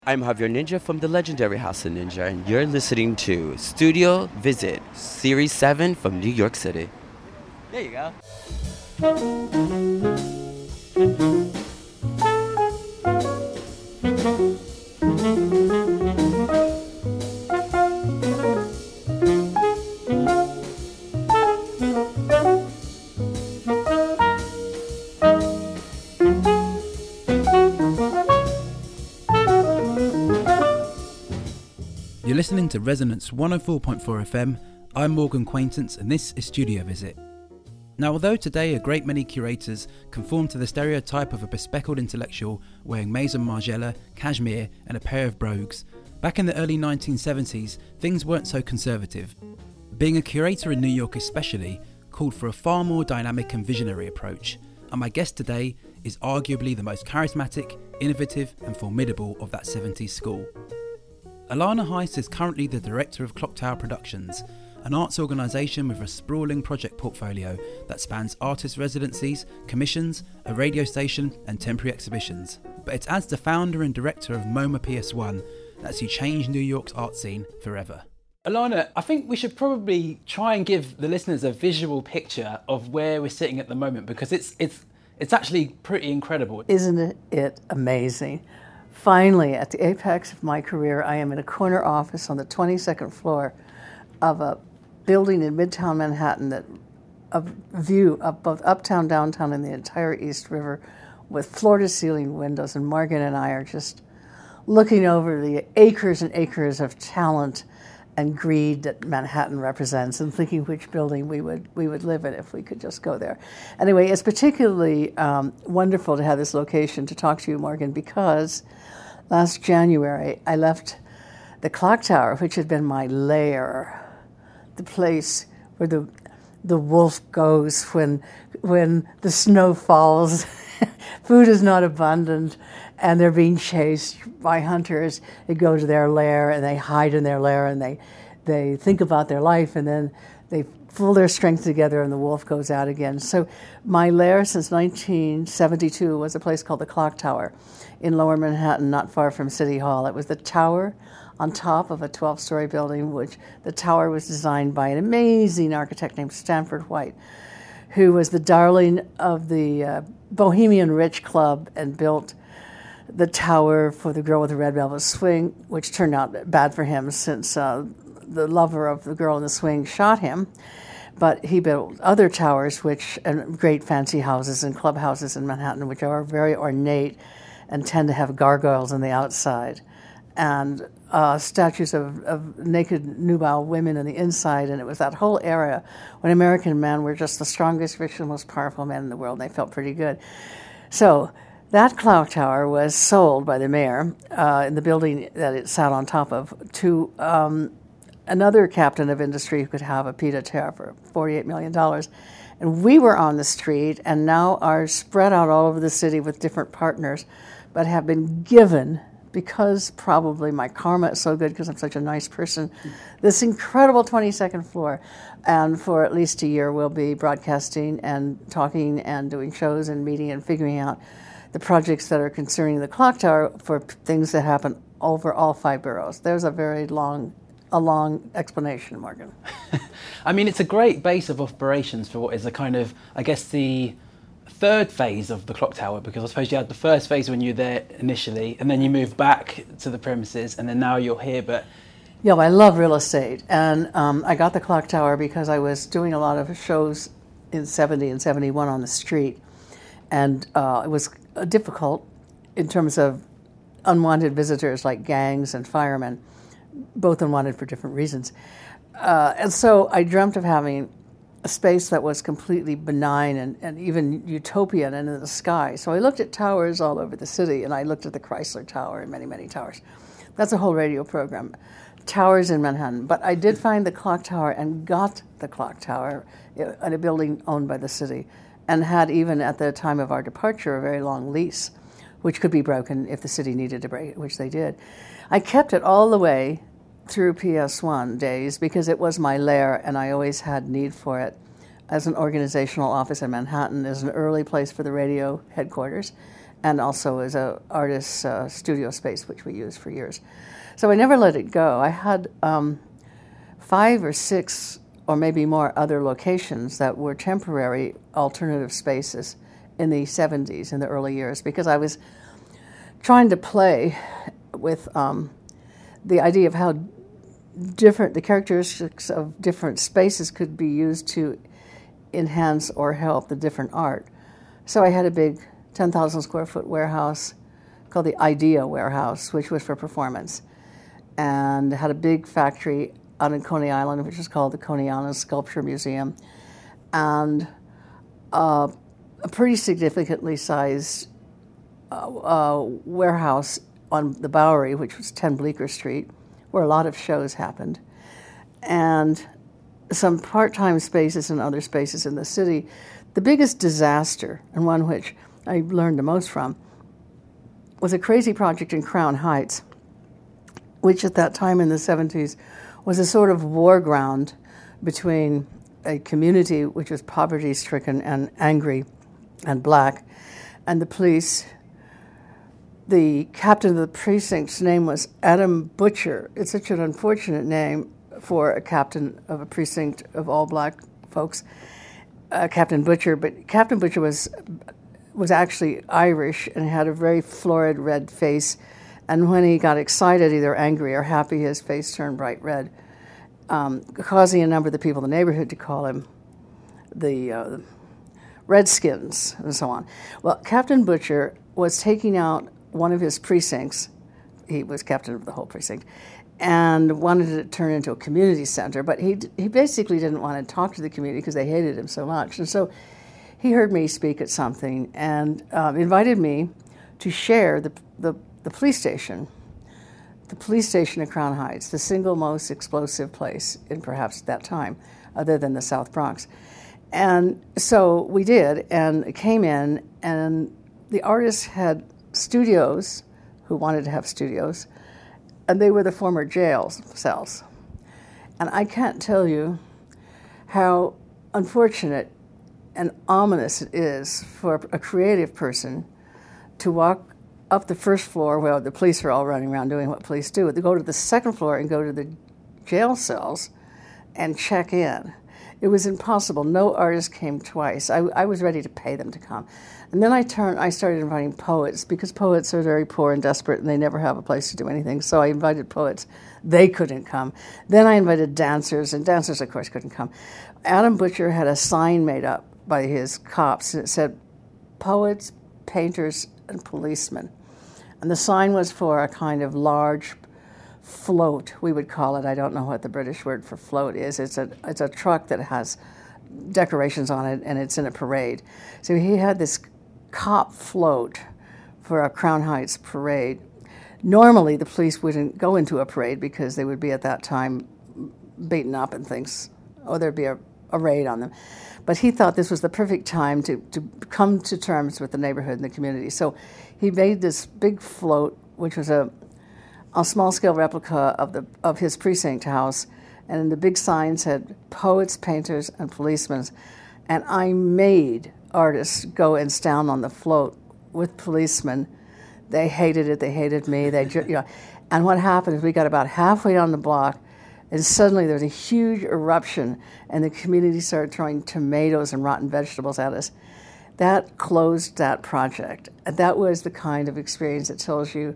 I'm Javier Ninja from the legendary House of Ninja, and you're listening to Studio Visit, Series 7 from New York City. There you go. You're listening to Resonance 104.4 FM. I'm Morgan Quaintance, and this is Studio Visit. Now, although today a great many curators conform to the stereotype of a bespectacled intellectual wearing Maison Margiela, cashmere and a pair of brogues, back in the early 1970s, things weren't so conservative. Being a curator in New York especially called for a far more dynamic and visionary approach, and my guest today is arguably the most charismatic, innovative and formidable of that 70s school. Alana Heiss is currently the director of Clock Tower Productions, an arts organisation with a sprawling project portfolio that spans artist residencies, commissions, a radio station and temporary exhibitions. But it's as the founder and director of MoMA PS1 that she changed New York's art scene forever. Alana, I think we should probably try and give the listeners a visual picture of where we're sitting at the moment, because it's actually pretty incredible. Isn't it amazing? Finally, at the apex of my career, I am in a corner office on the 22nd floor of a building in Midtown Manhattan that a view of both uptown, downtown, and the entire East River with floor-to-ceiling windows. And Morgan and I are just looking over the acres and acres of talent and greed that Manhattan represents and thinking which building we would live in if we could just go there. Anyway, it's particularly wonderful to have this location to talk to you, Morgan, because last January I left the Clock Tower, which had been my lair, the place where the wolf goes when the snow falls, food is not abundant, and they're being chased by hunters. They go to their lair and they hide in their lair and they think about their life, and then they pull their strength together and the wolf goes out again. So my lair since 1972 was a place called the Clock Tower in Lower Manhattan, not far from City Hall. It was the tower on top of a 12-story building, which the tower was designed by an amazing architect named Stanford White, who was the darling of the Bohemian Rich Club and built the tower for the girl with the red velvet swing, which turned out bad for him since the lover of the girl in the swing shot him. But he built other towers, and great fancy houses and clubhouses in Manhattan, which are very ornate and tend to have gargoyles on the outside, and statues of naked nubile women on the inside. And it was that whole era when American men were just the strongest, richest, most powerful men in the world, and they felt pretty good. So that Clock Tower was sold by the mayor in the building that it sat on top of to another captain of industry who could have a pied-à-terre for $48 million. And we were on the street and now are spread out all over the city with different partners, but have been given, because probably my karma is so good because I'm such a nice person, this incredible 22nd floor. And for at least a year we'll be broadcasting and talking and doing shows and meeting and figuring out the projects that are concerning the Clock Tower for things that happen over all 5 boroughs. There's a long explanation, Morgan. I mean, it's a great base of operations for what is a kind of, I guess, the third phase of the Clock Tower, because I suppose you had the first phase when you were there initially, and then you moved back to the premises, and then now you're here. But yeah, well, I love real estate, and I got the Clock Tower because I was doing a lot of shows in 70 and 71 on the street, and it was difficult in terms of unwanted visitors like gangs and firemen, both unwanted for different reasons. And so I dreamt of having a space that was completely benign and even utopian and in the sky. So I looked at towers all over the city, and I looked at the Chrysler Tower and many, many towers. That's a whole radio program. Towers in Manhattan. But I did find the Clock Tower and got the Clock Tower in a building owned by the city, and had, even at the time of our departure, a very long lease, which could be broken if the city needed to break it, which they did. I kept it all the way through PS1 days because it was my lair and I always had need for it as an organizational office in Manhattan, as an early place for the radio headquarters, and also as an artist's studio space, which we used for years. So I never let it go. I had 5 or 6 or maybe more other locations that were temporary alternative spaces in the 70s, in the early years, because I was trying to play with the idea of how different the characteristics of different spaces could be used to enhance or help the different art. So I had a big 10,000 square foot warehouse called the Idea Warehouse, which was for performance, and had a big factory out in Coney Island, which is called the Coney Island Sculpture Museum, and a pretty significantly sized warehouse on the Bowery, which was 10 Bleecker Street, where a lot of shows happened, and some part-time spaces and other spaces in the city. The biggest disaster, and one which I learned the most from, was a crazy project in Crown Heights, which at that time in the 70s was a sort of war ground between a community which was poverty-stricken and angry and black, and the police. The captain of the precinct's name was Adam Butcher. It's such an unfortunate name for a captain of a precinct of all black folks, Captain Butcher. But Captain Butcher was actually Irish and had a very florid red face. And when he got excited, either angry or happy, his face turned bright red, causing a number of the people in the neighborhood to call him the Redskins and so on. Well, Captain Butcher was taking out one of his precincts. He was captain of the whole precinct, and wanted to turn into a community center. But he basically didn't want to talk to the community because they hated him so much. And so he heard me speak at something and invited me to share the police station. The police station at Crown Heights, the single most explosive place in perhaps that time, other than the South Bronx. And so we did, and came in, and the artists had studios, who wanted to have studios, and they were the former jail cells. And I can't tell you how unfortunate and ominous it is for a creative person to walk up the first floor, where the police are all running around doing what police do, to go to the second floor and go to the jail cells and check in. It was impossible. No artist came twice. I was ready to pay them to come. And then I started inviting poets, because poets are very poor and desperate, and they never have a place to do anything. So I invited poets. They couldn't come. Then I invited dancers, and dancers, of course, couldn't come. Adam Butcher had a sign made up by his cops, and it said, "Poets, painters, and policemen." And the sign was for a kind of large float, we would call it. I don't know what the British word for float is. It's a truck that has decorations on it, and it's in a parade. So he had this cop float for a Crown Heights parade. Normally, the police wouldn't go into a parade because they would be at that time beaten up and things, or there'd be a raid on them. But he thought this was the perfect time to come to terms with the neighborhood and the community. So he made this big float, which was a small-scale replica of his precinct house, and the big sign said, "Poets, painters, and policemen." And I made artists go and stand on the float with policemen. They hated it. They hated me. And what happened is we got about halfway down the block, and suddenly there was a huge eruption, and the community started throwing tomatoes and rotten vegetables at us. That closed that project. And that was the kind of experience that tells you,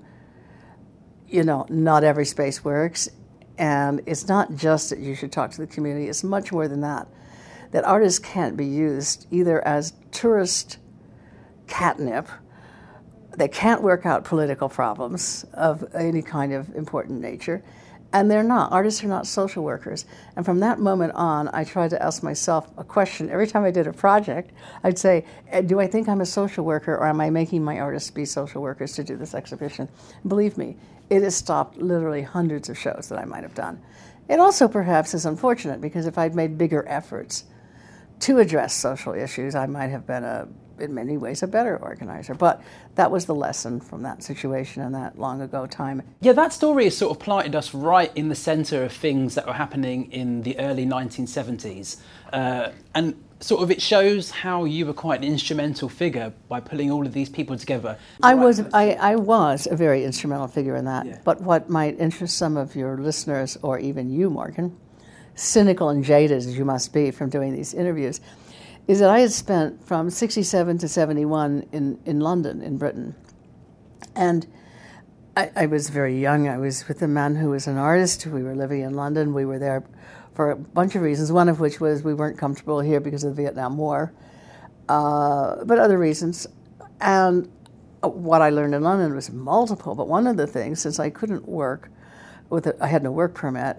not every space works. And it's not just that you should talk to the community. It's much more than that. That artists can't be used either as tourist catnip. They can't work out political problems of any kind of important nature. And they're not. Artists are not social workers. And from that moment on, I tried to ask myself a question. Every time I did a project, I'd say, do I think I'm a social worker, or am I making my artists be social workers to do this exhibition? Believe me, it has stopped literally hundreds of shows that I might have done. It also perhaps is unfortunate, because if I'd made bigger efforts to address social issues, I might have been in many ways a better organizer. But that was the lesson from that situation and that long ago time. Yeah, that story has sort of planted us right in the centre of things that were happening in the early 1970s. And sort of, it shows how you were quite an instrumental figure by pulling all of these people together. I was a very instrumental figure in that. Yeah. But what might interest some of your listeners, or even you, Morgan, cynical and jaded as you must be from doing these interviews, is that I had spent from 67 to 71 in London, in Britain. And I was very young. I was with a man who was an artist. We were living in London. We were there for a bunch of reasons, one of which was we weren't comfortable here because of the Vietnam War, but other reasons. And what I learned in London was multiple, but one of the things, since I couldn't work, I had no work permit,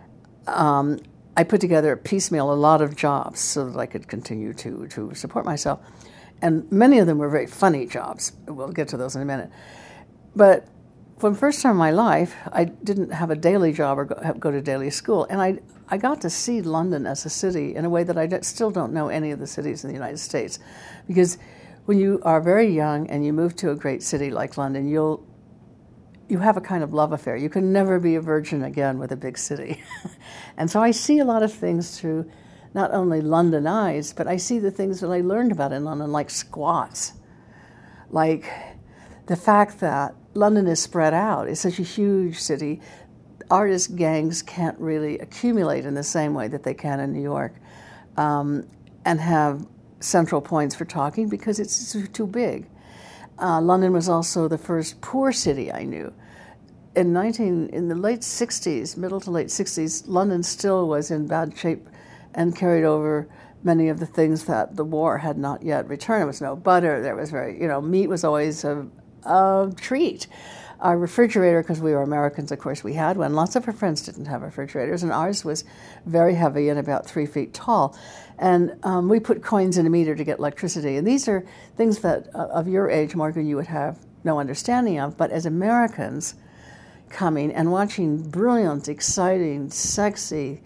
I put together piecemeal a lot of jobs so that I could continue to support myself. And many of them were very funny jobs. We'll get to those in a minute. But for the first time in my life, I didn't have a daily job or go to daily school. And I got to see London as a city in a way that I still don't know any of the cities in the United States. Because when you are very young and you move to a great city like London, you have a kind of love affair. You can never be a virgin again with a big city. And so I see a lot of things through not only London eyes, but I see the things that I learned about in London, like squats, like the fact that London is spread out. It's such a huge city. Artist gangs can't really accumulate in the same way that they can in New York, and have central points for talking because it's too big. London was also the first poor city I knew. In the late 60s, middle to late 60s, London still was in bad shape and carried over many of the things that the war had not yet returned. There was no butter. There was meat was always a treat. Our refrigerator, because we were Americans, of course, we had one. Lots of our friends didn't have refrigerators, and ours was very heavy and about 3 feet tall. And we put coins in a meter to get electricity. And these are things that, of your age, Morgan, you would have no understanding of. But as Americans coming and watching brilliant, exciting, sexy,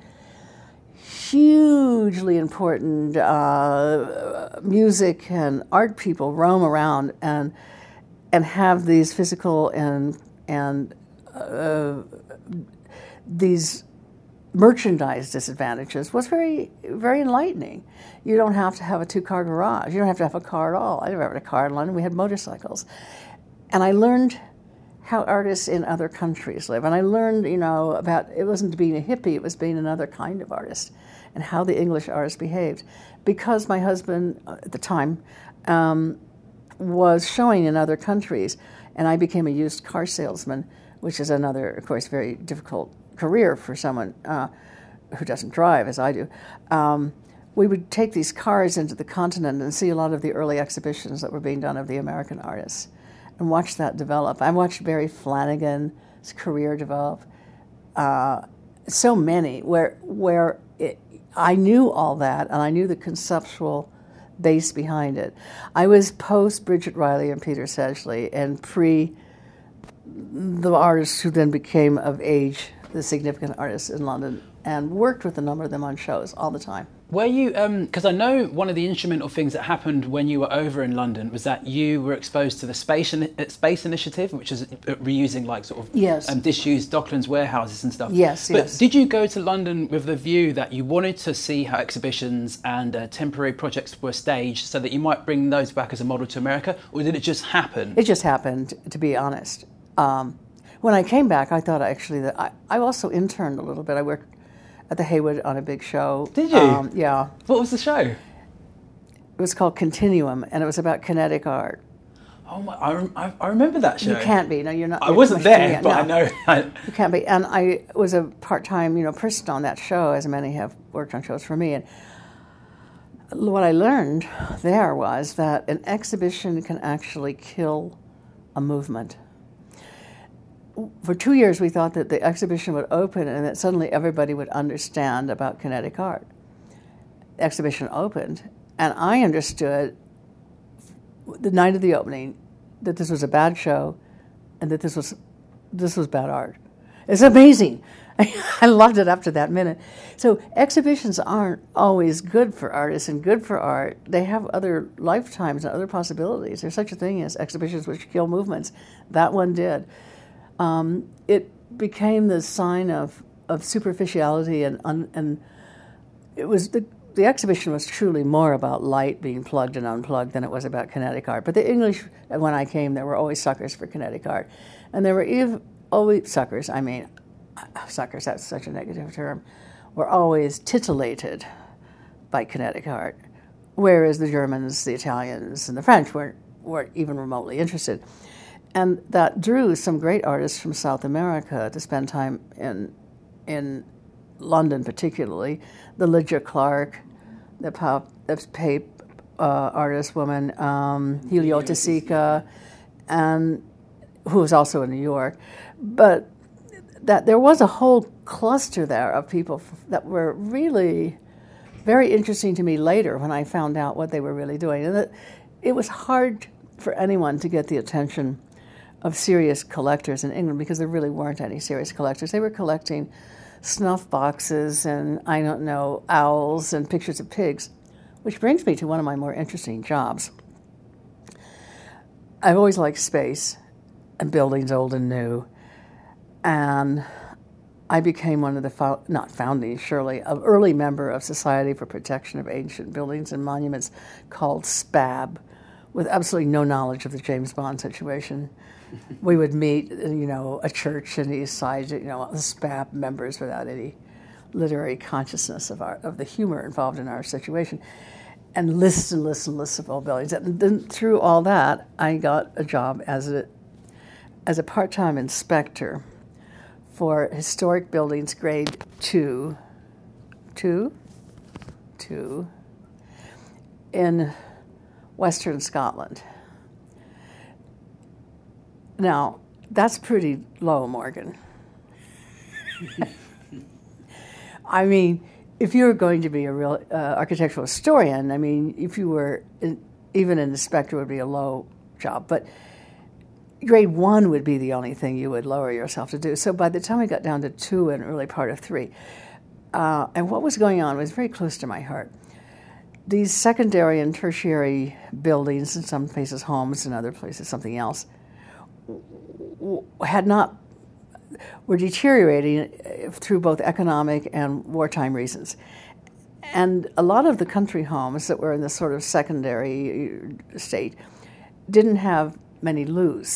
hugely important music and art people roam around and have these physical and these merchandise disadvantages was very, very enlightening. You don't have to have a 2-car garage. You don't have to have a car at all. I never had a car in London. We had motorcycles. And I learned how artists in other countries live. And I learned, about, it wasn't being a hippie, it was being another kind of artist, and how the English artists behaved. Because my husband, at the time, was showing in other countries, and I became a used car salesman, which is another, of course, very difficult career for someone who doesn't drive, as I do. We would take these cars into the continent and see a lot of the early exhibitions that were being done of the American artists and watch that develop. I watched Barry Flanagan's career develop. So many, where I knew all that, and I knew the conceptual base behind it. I was post Bridget Riley and Peter Sedgley and pre the artists who then became of age, the significant artists in London, and worked with a number of them on shows all the time. Were you, because I know one of the instrumental things that happened when you were over in London was that you were exposed to the Space Initiative, which is reusing disused Docklands warehouses and stuff. Yes. Did you go to London with the view that you wanted to see how exhibitions and temporary projects were staged so that you might bring those back as a model to America, or did it just happen? It just happened, to be honest. When I came back, I thought actually that I also interned a little bit. I worked at the Haywood on a big show. Did you? Yeah. What was the show? It was called Continuum, and it was about kinetic art. Oh my! I remember that show. You can't be. No, you're not. I wasn't there, but no. I know. You can't be. And I was a part-time, person on that show, as many have worked on shows for me. And what I learned there was that an exhibition can actually kill a movement. For 2 years, we thought that the exhibition would open and that suddenly everybody would understand about kinetic art. The exhibition opened, and I understood the night of the opening that this was a bad show and that this was bad art. It's amazing. I loved it up to that minute. So exhibitions aren't always good for artists and good for art. They have other lifetimes and other possibilities. There's such a thing as exhibitions which kill movements. That one did. It became the sign of superficiality, and it was the exhibition was truly more about light being plugged and unplugged than it was about kinetic art. But the English, when I came, there were always suckers for kinetic art. And there were always suckers, suckers, that's such a negative term, were always titillated by kinetic art, whereas the Germans, the Italians, and the French weren't even remotely interested. And that drew some great artists from South America to spend time in London, particularly the Lydia Clark, the Pape artist woman, Heliota Sica, and who was also in New York. But that there was a whole cluster there of people that were really very interesting to me later when I found out what they were really doing. And it was hard for anyone to get the attention of serious collectors in England because there really weren't any serious collectors. They were collecting snuff boxes and, owls and pictures of pigs, which brings me to one of my more interesting jobs. I've always liked space and buildings old and new, and I became one of the, not founding, surely, an early member of Society for Protection of Ancient Buildings and Monuments called SPAB, with absolutely no knowledge of the James Bond situation. We would meet, a church in the East Side, the SPAB members without any literary consciousness of the humor involved in our situation, and lists of old buildings. And then through all that, I got a job as a part-time inspector for historic buildings grade 2 in Western Scotland. Now, that's pretty low, Morgan. I mean, if you were going to be a real architectural historian, if you were even an inspector would be a low job, but grade 1 would be the only thing you would lower yourself to do. So by the time I got down to 2 and early part of 3, and what was going on was very close to my heart. These secondary and tertiary buildings, in some places homes, in other places something else, were deteriorating through both economic and wartime reasons. And a lot of the country homes that were in this sort of secondary state didn't have many loos.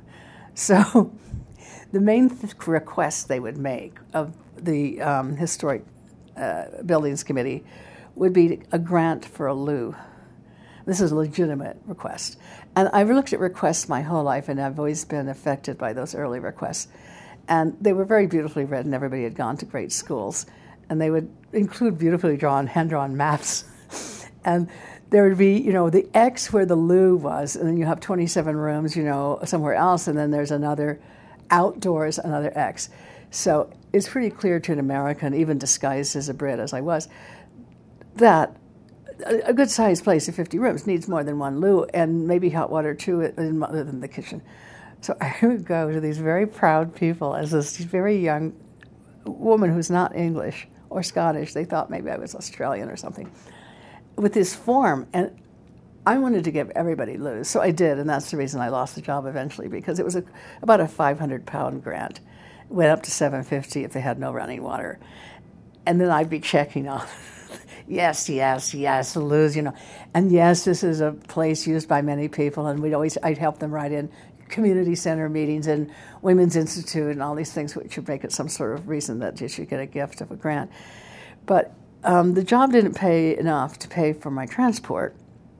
So the main request they would make of the Historic Buildings Committee would be a grant for a loo. This is a legitimate request. And I've looked at requests my whole life, and I've always been affected by those early requests. And they were very beautifully written. Everybody had gone to great schools. And they would include beautifully hand-drawn maps. And there would be, the X where the loo was, and then you have 27 rooms, somewhere else, and then there's another outdoors, another X. So it's pretty clear to an American, even disguised as a Brit as I was, that a good-sized place of 50 rooms needs more than one loo, and maybe hot water too, other than the kitchen. So I would go to these very proud people as this very young woman who's not English or Scottish. They thought maybe I was Australian or something, with this form, and I wanted to give everybody loos. So I did, and that's the reason I lost the job eventually, because it was about a 500-pound grant. It went up to $750 if they had no running water. And then I'd be checking off. Yes, loos, And yes, this is a place used by many people, and I'd help them write in community center meetings and Women's Institute and all these things which would make it some sort of reason that you should get a gift of a grant. But the job didn't pay enough to pay for my transport.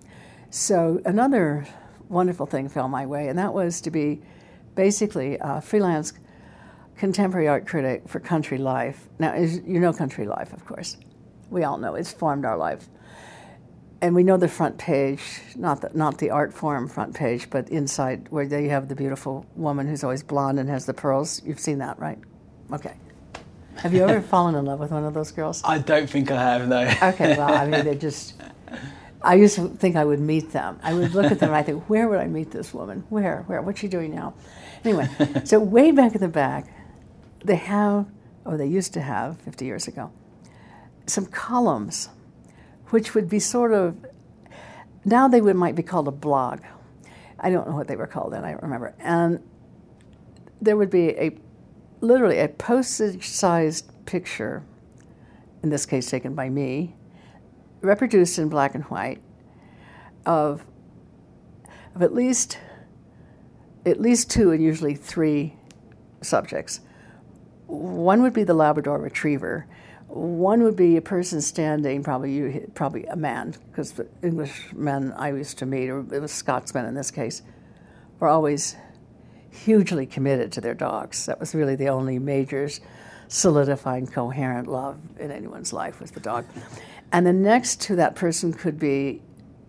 So another wonderful thing fell my way, and that was to be basically a freelance contemporary art critic for Country Life. Now, Country Life, of course. We all know it's formed our life. And we know the front page, not the art forum front page, but inside where they have the beautiful woman who's always blonde and has the pearls. You've seen that, right? Okay. Have you ever fallen in love with one of those girls? I don't think I have, no. Okay, well, they're just... I used to think I would meet them. I would look at them and I think, where would I meet this woman? Where? What's she doing now? Anyway, so way back in the back, they used to have, 50 years ago, some columns, which would be sort of, now might be called a blog. I don't know what they were called then, I don't remember. And there would be literally a postage-sized picture, in this case taken by me, reproduced in black and white of at least two and usually three subjects. One would be the Labrador Retriever. One would be a person standing, probably a man, because the English men I used to meet, or it was Scotsmen in this case, were always hugely committed to their dogs. That was really the only major solidifying coherent love in anyone's life, was the dog. And then next to that person could be,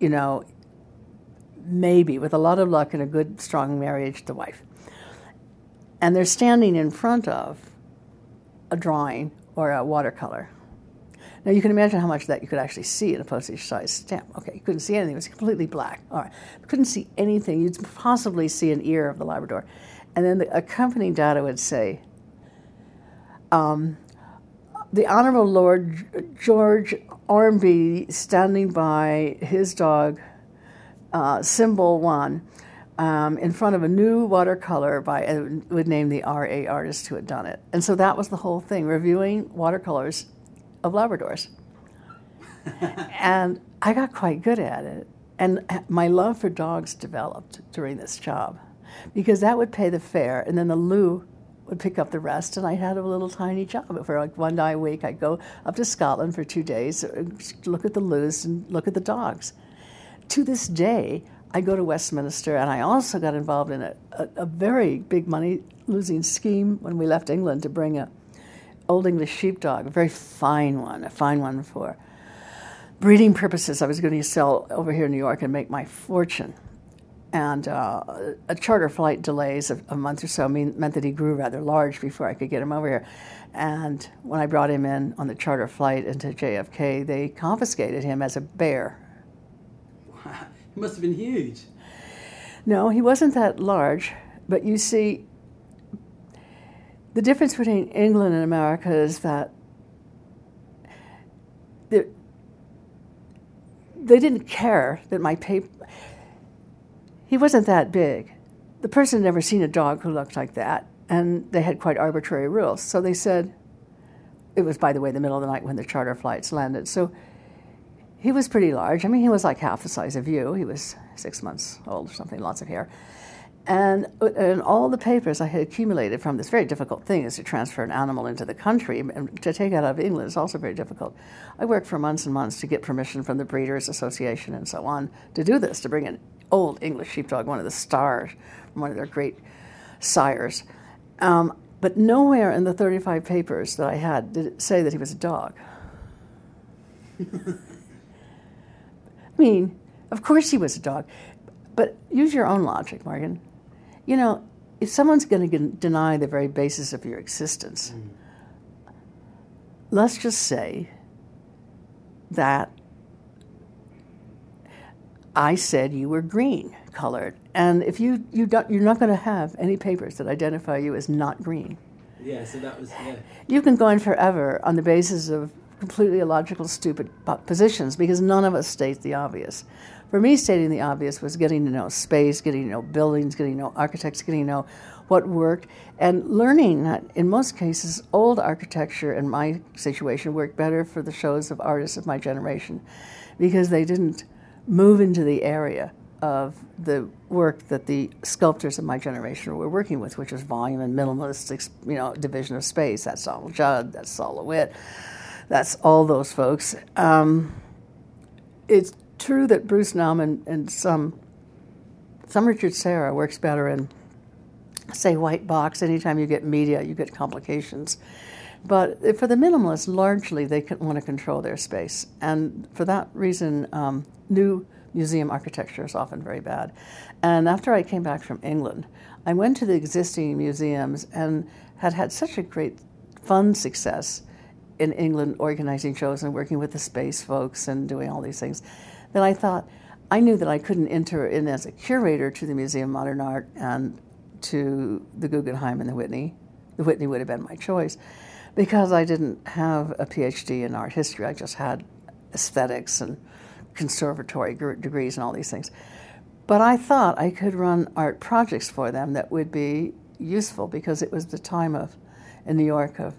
maybe, with a lot of luck and a good, strong marriage, the wife. And they're standing in front of a drawing or a watercolor. Now, you can imagine how much of that you could actually see in a postage-sized stamp. Okay, you couldn't see anything. It was completely black. All right. You couldn't see anything. You'd possibly see an ear of the Labrador. And then the accompanying data would say, the Honorable Lord George Ormby standing by his dog, Symbol 1, in front of a new watercolor would name the R.A. artist who had done it. And so that was the whole thing, reviewing watercolors of Labradors. And I got quite good at it. And my love for dogs developed during this job, because that would pay the fare, and then the loo would pick up the rest, and I had a little tiny job. For like 1 day a week, I'd go up to Scotland for 2 days, look at the loos and look at the dogs. To this day, I go to Westminster, and I also got involved in a very big money-losing scheme when we left England to bring a Old English sheepdog, a very fine one for breeding purposes. I was going to sell over here in New York and make my fortune. And a charter flight delays of a month or so meant that he grew rather large before I could get him over here. And when I brought him in on the charter flight into JFK, they confiscated him as a bear. Wow. He must have been huge. No, he wasn't that large. But you see, the difference between England and America is that they didn't care that my paper... He wasn't that big. The person had never seen a dog who looked like that, and they had quite arbitrary rules. So they said, it was, by the way, the middle of the night when the charter flights landed. So he was pretty large. I mean, he was like half the size of you. He was 6 months old or something, lots of hair. And all the papers I had accumulated from this very difficult thing is to transfer an animal into the country, and to take it out of England is also very difficult. I worked for months and months to get permission from the Breeders' Association and so on to do this, to bring an old English sheepdog, one of the stars, one of their great sires. But nowhere in the 35 papers that I had did it say that he was a dog. I mean, of course he was a dog. But use your own logic, Morgan. If someone's going to deny the very basis of your existence, let's just say that I said you were green colored, and if you're not going to have any papers that identify you as not green. Yeah, so that was, yeah. You can go on forever on the basis of completely illogical, stupid positions, because none of us state the obvious. For me, stating the obvious was getting to know space, getting to know buildings, getting to know architects, getting to know what worked, and learning that in most cases, old architecture in my situation worked better for the shows of artists of my generation, because they didn't move into the area of the work that the sculptors of my generation were working with, which was volume and minimalist, division of space. That's Saul Judd, that's Saul LeWitt, that's all those folks. It's true that Bruce Nauman and some Richard Serra works better in, say, white box. Anytime you get media, you get complications. But for the minimalists, largely they want to control their space. And for that reason, new museum architecture is often very bad. And after I came back from England, I went to the existing museums and had such a great fun success in England organizing shows and working with the space folks and doing all these things that I thought, I knew that I couldn't enter in as a curator to the Museum of Modern Art and to the Guggenheim and the Whitney. The Whitney would have been my choice, because I didn't have a PhD in art history. I just had aesthetics and conservatory degrees and all these things. But I thought I could run art projects for them that would be useful, because it was the time in New York of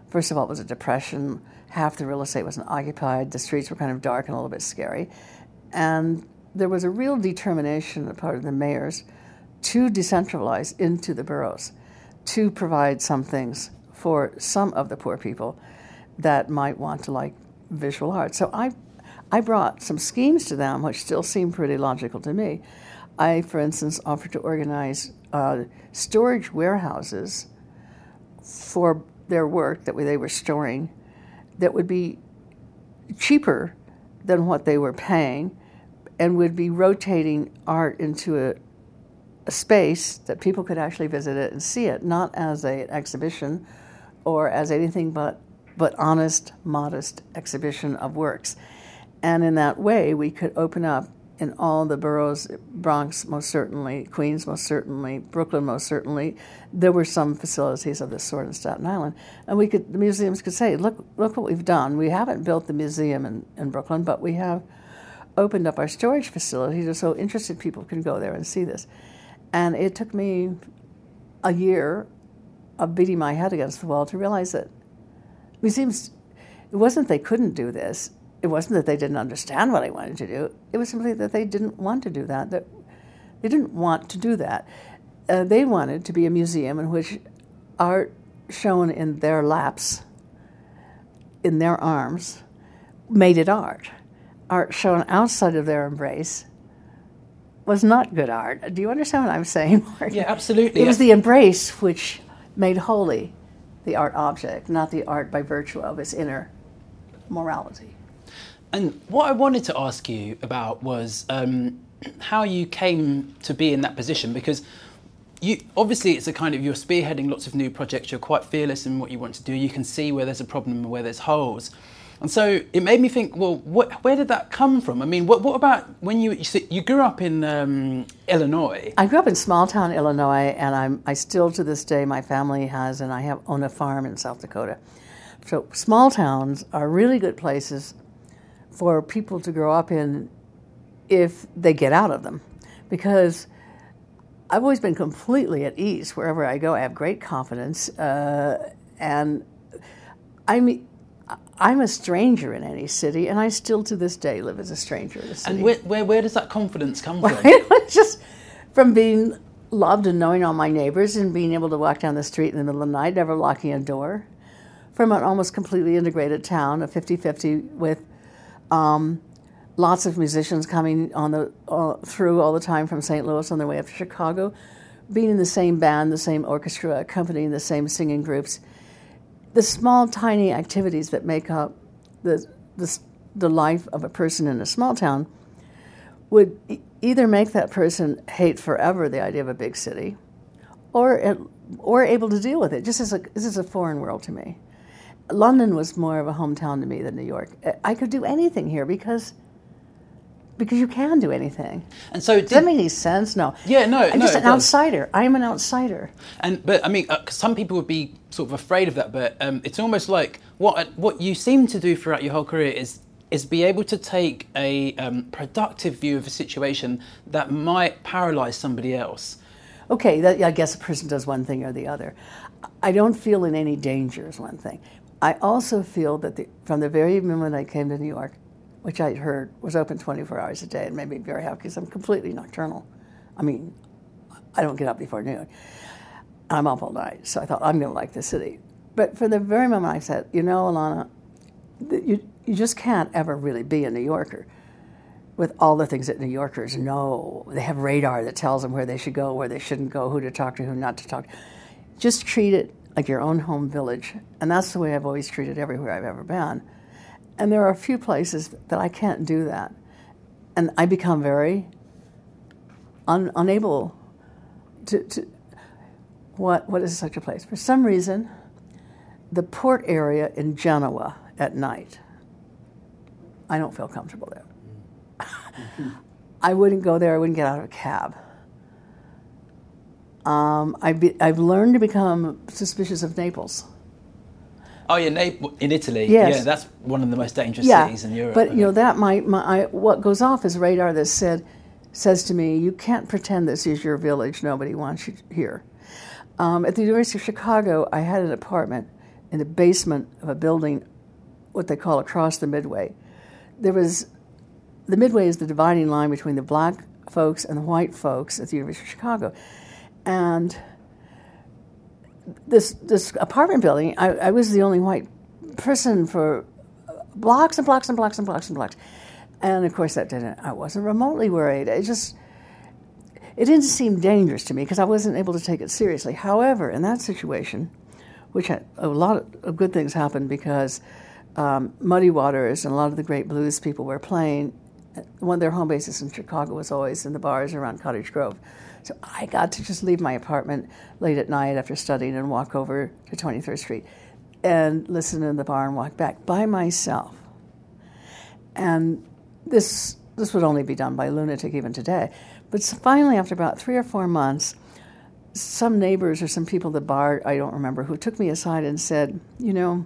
First of all, it was a depression. Half the real estate wasn't occupied. The streets were kind of dark and a little bit scary. And there was a real determination on the part of the mayors to decentralize into the boroughs, to provide some things for some of the poor people that might want to like visual art. So I brought some schemes to them which still seem pretty logical to me. I, for instance, offered to organize storage warehouses for their work that they were storing that would be cheaper than what they were paying and would be rotating art into a space that people could actually visit it and see it, not as an exhibition or as anything but honest, modest exhibition of works. And in that way, we could open up in all the boroughs, Bronx most certainly, Queens most certainly, Brooklyn most certainly. There were some facilities of this sort in Staten Island. And the museums could say, look what we've done. We haven't built the museum in Brooklyn, but we have opened up our storage facilities so interested people can go there and see this. And it took me a year of beating my head against the wall to realize that museums, it wasn't they couldn't do this. It wasn't that they didn't understand what I wanted to do. It was simply that they didn't want to do that. That they didn't want to do that. They wanted to be a museum in which art shown in their laps, in their arms, made it art. Art shown outside of their embrace was not good art. Do you understand what I'm saying, Mark? Yeah, absolutely. It was the embrace which made holy the art object, not the art by virtue of its inner morality. And what I wanted to ask you about was how you came to be in that position, because you obviously it's a kind of, you're spearheading lots of new projects, you're quite fearless in what you want to do, you can see where there's a problem and where there's holes. And so it made me think, well, where did that come from? I mean, what about when you grew up in Illinois? I grew up in small town Illinois, and I still to this day, my family has, and I own a farm in South Dakota. So small towns are really good places for people to grow up in if they get out of them. Because I've always been completely at ease wherever I go. I have great confidence, and I'm a stranger in any city, and I still to this day live as a stranger in a city. And where does that confidence come from? It's just from being loved and knowing all my neighbors and being able to walk down the street in the middle of the night, never locking a door. From an almost completely integrated town, a 50-50 with lots of musicians coming through all the time from St. Louis on their way up to Chicago, being in the same band, the same orchestra, accompanying the same singing groups. The small, tiny activities that make up the life of a person in a small town would either make that person hate forever the idea of a big city, or able to deal with it. This is a foreign world to me. London was more of a hometown to me than New York. I could do anything here because you can do anything. And so does that make any sense? No. Yeah, no. I'm just an outsider. I am an outsider. But I mean, some people would be sort of afraid of that. But it's almost like what you seem to do throughout your whole career is be able to take a productive view of a situation that might paralyze somebody else. Okay, I guess a person does one thing or the other. I don't feel in any danger is one thing. I also feel that from the very moment I came to New York, which I heard was open 24 hours a day, and made me very happy because I'm completely nocturnal. I mean, I don't get up before noon. I'm up all night, so I thought, I'm going to like the city. But from the very moment I said, Alana, you just can't ever really be a New Yorker with all the things that New Yorkers know. They have radar that tells them where they should go, where they shouldn't go, who to talk to, who not to talk to. Just treat it like your own home village. And that's the way I've always treated everywhere I've ever been. And there are a few places that I can't do that. And I become very unable to what is such a place? For some reason, the port area in Genoa at night, I don't feel comfortable there. I wouldn't go there. I wouldn't get out of a cab. I've learned to become suspicious of Naples. Oh yeah, in Italy. Yes. Yeah, that's one of the most dangerous cities in Europe. But that what goes off is radar that says to me, you can't pretend this is your village. Nobody wants you here. At the University of Chicago, I had an apartment in the basement of a building, what they call across the Midway. The Midway is the dividing line between the black folks and the white folks at the University of Chicago. And this apartment building, I was the only white person for blocks and blocks and blocks and blocks and blocks. And of course I wasn't remotely worried. It didn't seem dangerous to me because I wasn't able to take it seriously. However, in that situation, which a lot of good things happened because Muddy Waters and a lot of the great blues people were playing. One of their home bases in Chicago was always in the bars around Cottage Grove. So I got to just leave my apartment late at night after studying and walk over to 23rd Street and listen in the bar and walk back by myself. And this would only be done by a lunatic even today. But finally, after about 3 or 4 months, some neighbors or some people at the bar, I don't remember, who took me aside and said, you know,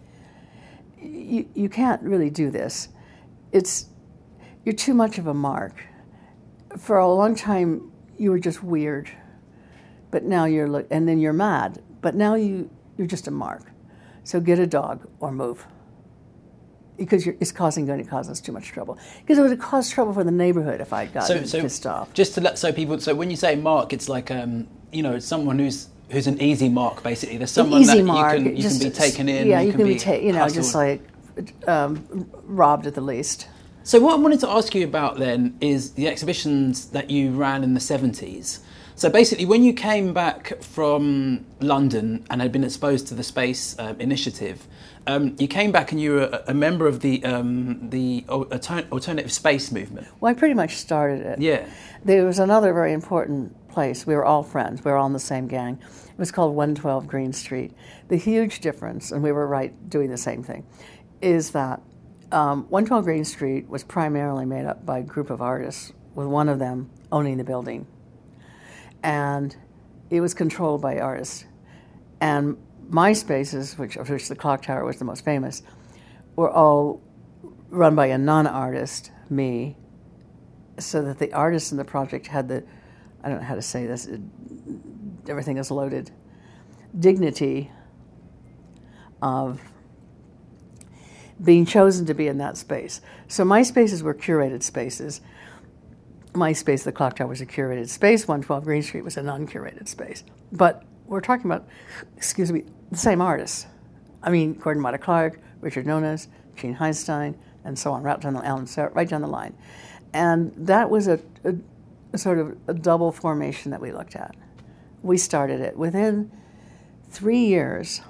you can't really do this. You're too much of a mark. For a long time, you were just weird, but now and then you're mad, but now you're just a mark. So get a dog or move, because it's going to cause us too much trouble. Because it would have caused trouble for the neighborhood if I'd gotten pissed off. Just to let people, so when you say mark, it's like it's someone who's an easy mark basically. There's someone that you can be taken in. Yeah, you can be just like robbed at the least. So what I wanted to ask you about then is the exhibitions that you ran in the 70s. So basically, when you came back from London and had been exposed to the Space Initiative, you came back and you were a member of the alternative space movement. Well, I pretty much started it. Yeah. There was another very important place. We were all friends. We were all in the same gang. It was called 112 Green Street. The huge difference, and we were doing the same thing, is that 112 Green Street was primarily made up by a group of artists, with one of them owning the building. And it was controlled by artists. And my spaces, of which the Clock Tower was the most famous, were all run by a non-artist, me, so that the artists in the project had I don't know how to say this, everything is loaded, dignity of being chosen to be in that space. So my spaces were curated spaces. My space, the Clock Tower, was a curated space. 112 Green Street was a non-curated space. But we're talking about, the same artists. I mean, Gordon Matta Clark, Richard Nones, Gene Heinstein, and so on, right down the line. And that was a sort of a double formation that we looked at. We started it. Within 3 years,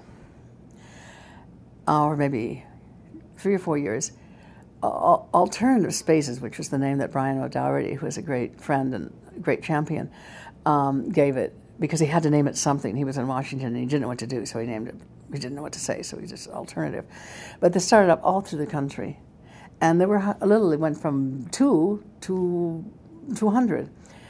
or maybe 3 or 4 years, Alternative Spaces, which was the name that Brian O'Doherty, who is a great friend and great champion, gave it, because he had to name it something. He was in Washington and he didn't know what to do, so he named it. He didn't know what to say, so he just alternative. But they started up all through the country. And there were it went from 2 to 200.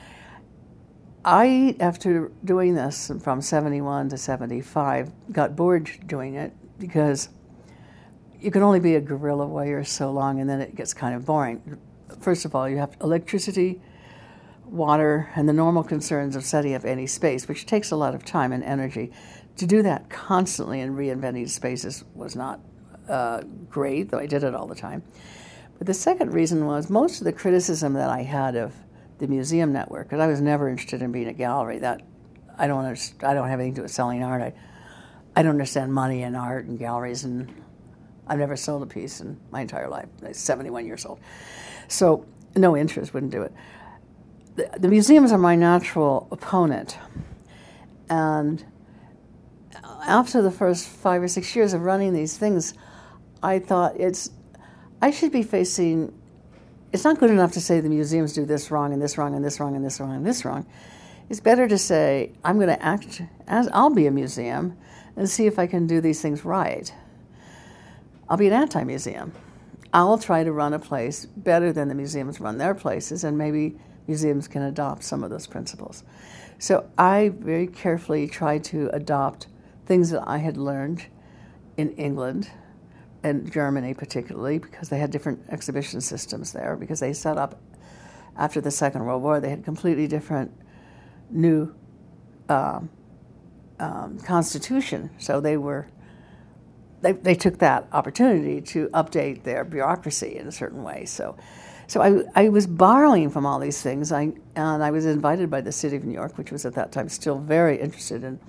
I, after doing this from 71 to 75, got bored doing it because you can only be a guerrilla warrior so long, and then it gets kind of boring. First of all, you have electricity, water, and the normal concerns of setting up any space, which takes a lot of time and energy. To do that constantly and reinventing spaces was not great, though I did it all the time. But the second reason was most of the criticism that I had of the museum network, because I was never interested in being a gallery. That I don't have anything to do with selling art. I don't understand money and art and galleries, and I've never sold a piece in my entire life. I'm 71 years old. So no interest, wouldn't do it. The museums are my natural opponent. And after the first 5 or 6 years of running these things, I thought I should be facing, it's not good enough to say the museums do this wrong and this wrong and this wrong and this wrong and this wrong. It's better to say, I'm going to act as I'll be a museum and see if I can do these things right. I'll be an anti-museum. I'll try to run a place better than the museums run their places, and maybe museums can adopt some of those principles. So I very carefully tried to adopt things that I had learned in England and Germany particularly, because they had different exhibition systems there, because they set up, after the Second World War, they had completely different new constitution. So they were they took that opportunity to update their bureaucracy in a certain way. So I was borrowing from all these things. And I was invited by the city of New York, which was at that time still very interested in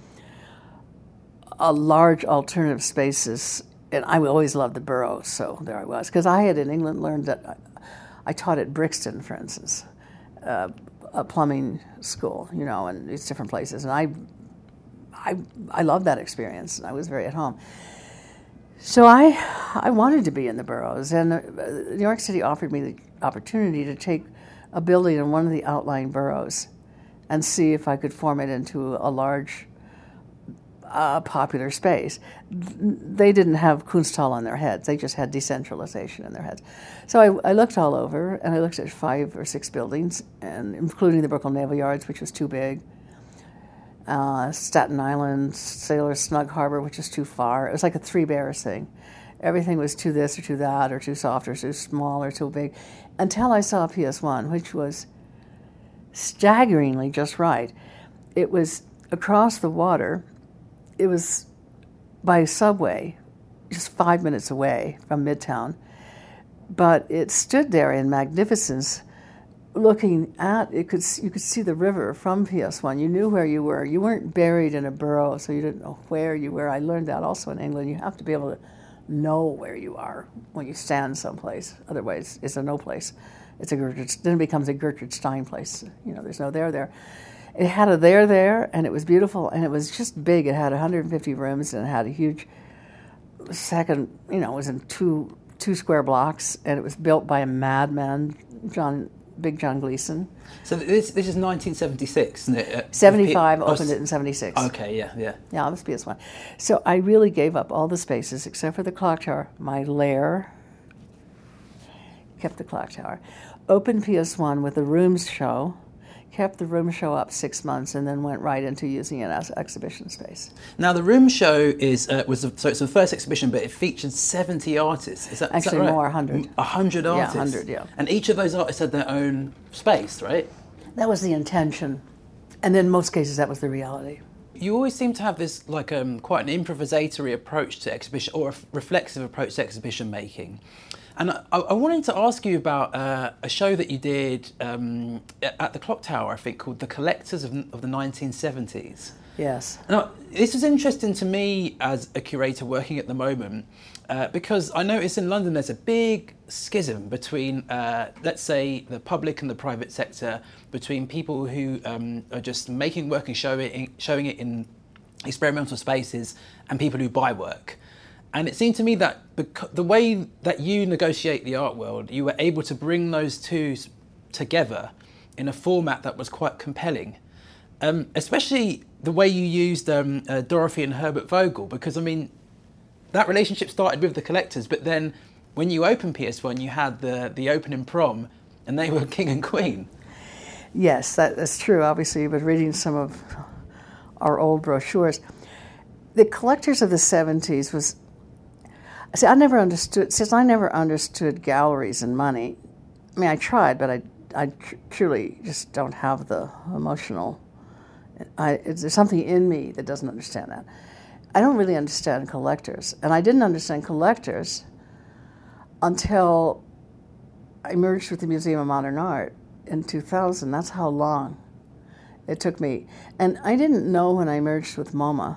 a large alternative spaces. And I always loved the boroughs, so there I was. Because I had in England learned that I taught at Brixton, for instance, a plumbing school, and these different places. And I loved that experience. I was very at home. So I wanted to be in the boroughs, and New York City offered me the opportunity to take a building in one of the outlying boroughs and see if I could form it into a large, popular space. They didn't have Kunsthal on their heads. They just had decentralization in their heads. So I looked all over, and I looked at 5 or 6 buildings, and including the Brooklyn Naval Yards, which was too big, Staten Island, Sailor Snug Harbor, which is too far. It was like a Three Bears thing. Everything was too this or too that, or too soft or too small or too big, until I saw PS1, which was staggeringly just right. It was across the water. It was by subway, just 5 minutes away from Midtown. But it stood there in magnificence, looking at it. You could see the river from PS1. You knew where you were. You weren't buried in a borough, so you didn't know where you were. I learned that also in England. You have to be able to know where you are when you stand someplace. Otherwise, it's a no place. Then it becomes a Gertrude Stein place. There's no there. It had a there, and it was beautiful, and it was just big. It had 150 rooms, and it had a huge second, it was in two square blocks, and it was built by a madman, Big John Gleason. So this is 1976, isn't it? 75, opened it in 76. Okay, yeah. Yeah, it was PS1. So I really gave up all the spaces except for the clock tower, my lair. Kept the clock tower. Opened PS1 with the rooms show. Kept the room show up 6 months, and then went right into using it as exhibition space. Now the room show it's the first exhibition, but it featured 70 artists. Is that actually right? More, 100. 100 artists. Yeah, 100. Yeah. And each of those artists had their own space, right? That was the intention, and in most cases, that was the reality. You always seem to have this quite an improvisatory approach to exhibition, or a reflexive approach to exhibition making. And I wanted to ask you about a show that you did at the Clock Tower, I think, called The Collectors of the 1970s. Yes. Now, this is interesting to me as a curator working at the moment, because I notice in London there's a big schism between, let's say, the public and the private sector, between people who are just making work and showing it in experimental spaces, and people who buy work. And it seemed to me that the way that you negotiate the art world, you were able to bring those two together in a format that was quite compelling. Especially the way you used Dorothy and Herbert Vogel, because, that relationship started with the Collectors, but then when you opened PS1, you had the opening prom, and they were king and queen. Yes, that's true. Obviously, but reading some of our old brochures, the Collectors of the 70s was... See, I never understood galleries and money. I tried, but I truly just don't have the emotional... There's something in me that doesn't understand that. I don't really understand collectors. And I didn't understand collectors until I merged with the Museum of Modern Art in 2000. That's how long it took me. And I didn't know when I merged with MoMA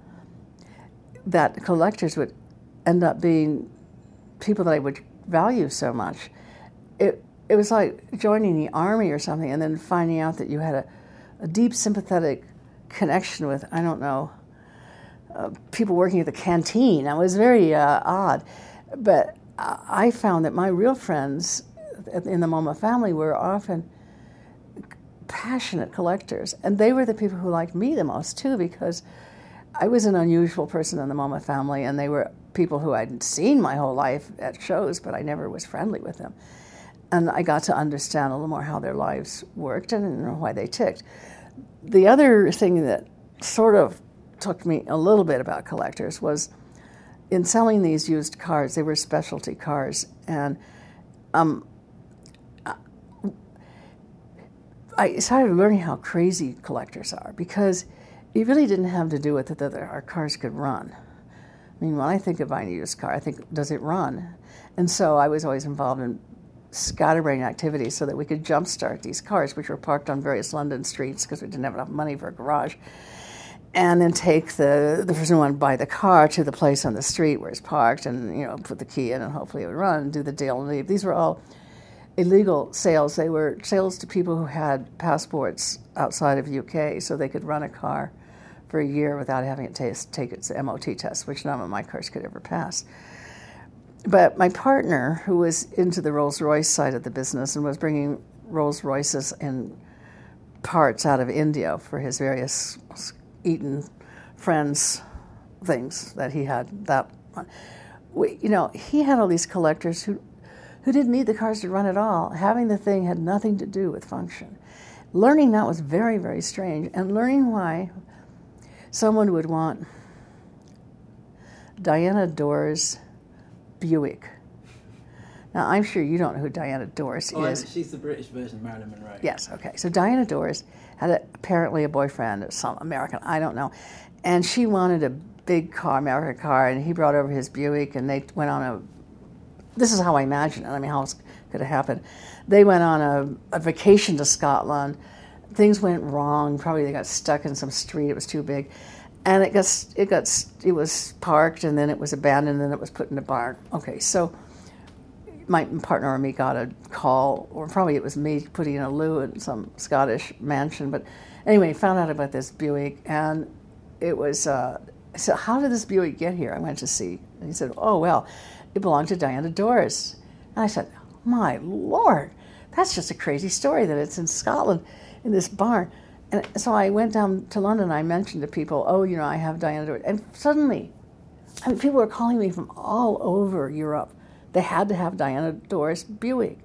that collectors would end up being people that I would value so much. It was like joining the army or something, and then finding out that you had a deep sympathetic connection with, I don't know, people working at the canteen. It was very odd. But I found that my real friends in the MoMA family were often passionate collectors, and they were the people who liked me the most too, because I was an unusual person in the MoMA family, and they were people who I'd seen my whole life at shows, but I never was friendly with them. And I got to understand a little more how their lives worked and why they ticked. The other thing that sort of took me a little bit about collectors was in selling these used cars. They were specialty cars, and I started learning how crazy collectors are, because it really didn't have to do with it that our cars could run. I mean, when I think of buying a used car, I think, does it run? And so I was always involved in scatterbrain activities so that we could jumpstart these cars, which were parked on various London streets because we didn't have enough money for a garage, and then take the person who wanted to buy the car to the place on the street where it's parked and, you know, put the key in and hopefully it would run and do the deal and leave. These were all illegal sales. They were sales to people who had passports outside of UK so they could run a car for a year without having it take its MOT test, which none of my cars could ever pass. But my partner, who was into the Rolls-Royce side of the business and was bringing Rolls-Royces in parts out of India for his various Eaton friends things that he had, he had all these collectors who didn't need the cars to run at all. Having the thing had nothing to do with function. Learning that was very, very strange, and learning why someone would want Diana Dors Buick. Now, I'm sure you don't know who Diana Dors is. She's the British version of Marilyn Monroe. Yes, okay. So Diana Dors had apparently a boyfriend, some American, I don't know, and she wanted a big car, American car, and he brought over his Buick, and they went on this is how I imagine it. I mean, how else could it happen? They went on a vacation to Scotland. Things went wrong. Probably they got stuck in some street. It was too big. And it was parked, and then it was abandoned, and then it was put in a barn. Okay, so my partner and me got a call, or probably it was me putting in a loo in some Scottish mansion. But anyway, found out about this Buick, and it was, I said, how did this Buick get here? I went to see. And he said, oh, well, it belonged to Diana Dors. And I said, my Lord, that's just a crazy story that it's in Scotland in this barn. And so I went down to London, I mentioned to people, oh, I have Diana Dors. And suddenly, people were calling me from all over Europe. They had to have Diana Dors Buick.